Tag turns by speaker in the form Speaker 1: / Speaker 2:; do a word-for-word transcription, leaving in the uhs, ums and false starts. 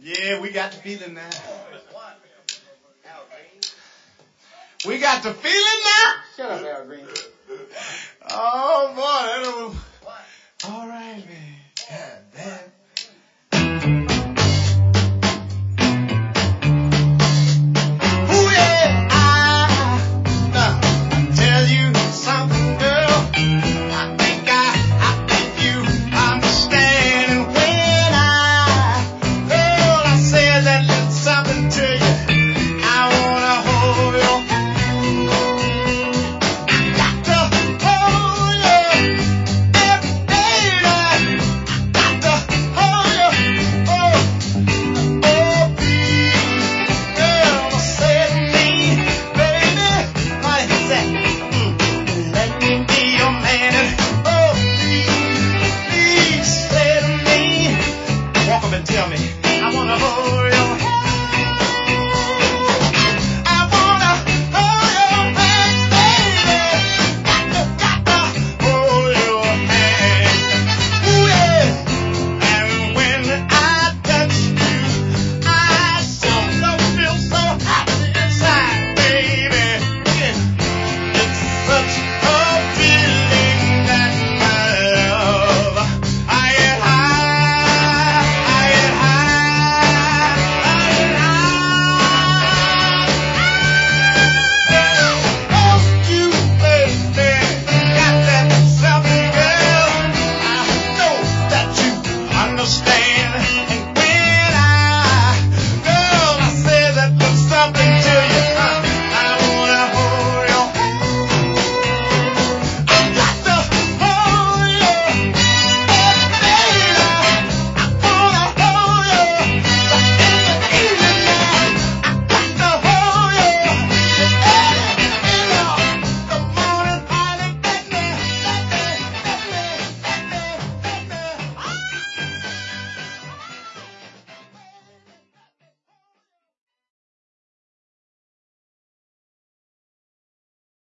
Speaker 1: Yeah, we got the feeling now. We got the feeling now.
Speaker 2: Shut up, Al Green.
Speaker 1: Oh boy, that don't... All right, man. God damn.